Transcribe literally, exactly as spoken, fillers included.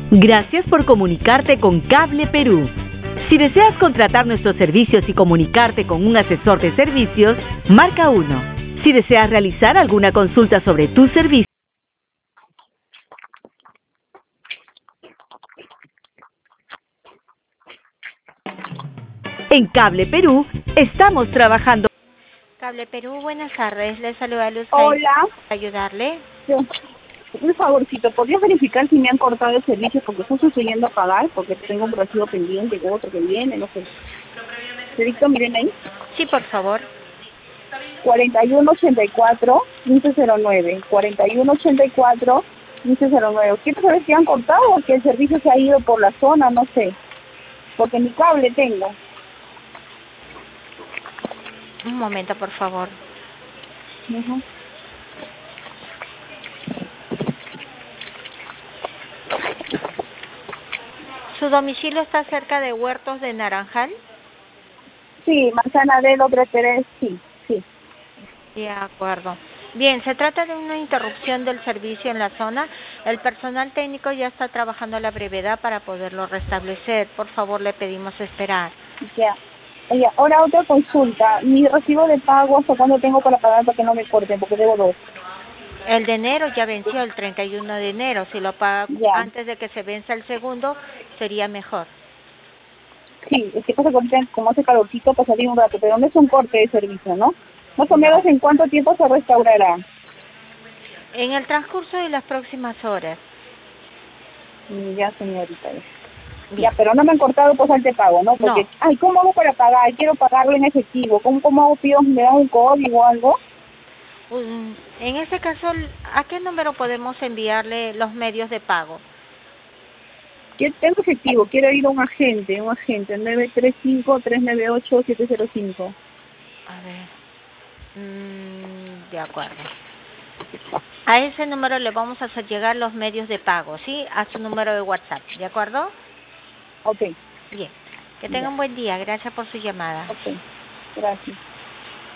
Gracias por comunicarte con Cable Perú. Si deseas contratar nuestros servicios y comunicarte con un asesor de servicios, marca uno. Si deseas realizar alguna consulta sobre tu servicio, en Cable Perú estamos trabajando. Cable Perú, buenas tardes. Le saluda Luz. Hola. ¿Para ayudarle? Yo, un favorcito, ¿podrías verificar si me han cortado el servicio? Porque estoy sucediendo a pagar, porque tengo un recibo pendiente, con otro que viene, no sé. ¿Te dicto, miren ahí? Sí, por favor. cuarenta y uno ochenta y cuatro, quince cero nueve. cuarenta y uno ochenta y cuatro, quince cero nueve. ¿Quiero saber si han cortado o que el servicio se ha ido por la zona? No sé. Porque mi cable tengo. Un momento, por favor. Uh-huh. ¿Su domicilio está cerca de Huertos de Naranjal? Sí, Manzana D, Doble Tres, sí, sí. De acuerdo. Bien, se trata de una interrupción del servicio en la zona. El personal técnico ya está trabajando a la brevedad para poderlo restablecer. Por favor, le pedimos esperar. Ya. Oye, ahora otra consulta. Mi recibo de pago, ¿hasta cuándo tengo para pagar para que no me corten? Porque debo dos. El de enero ya venció el treinta y uno de enero. Si lo paga Ya. antes de que se venza el segundo, sería mejor. Sí, es que pasa que ahorita, como hace calorcito, pues salir un rato, pero no es un corte de servicio, ¿no? Más o No. menos, ¿en cuánto tiempo se restaurará? En el transcurso de las próximas horas. Mm, Ya, señorita. Ya, Bien. Ya, pero no me han cortado pues al te pago, ¿no? Porque, No. ay, ¿cómo hago para pagar? Quiero pagarlo en efectivo. ¿Cómo, cómo hago? Pido, ¿me dan un código o algo? Um, en este caso, ¿a qué número podemos enviarle los medios de pago? Yo tengo efectivo, quiero ir a un agente, un agente, nueve tres cinco, tres nueve ocho, siete cero cinco. A ver. Mm, de acuerdo. A ese número le vamos a hacer llegar los medios de pago, ¿sí? A su número de WhatsApp, ¿de acuerdo? Ok. Bien. Que tenga un buen día. Gracias por su llamada. Ok. Gracias.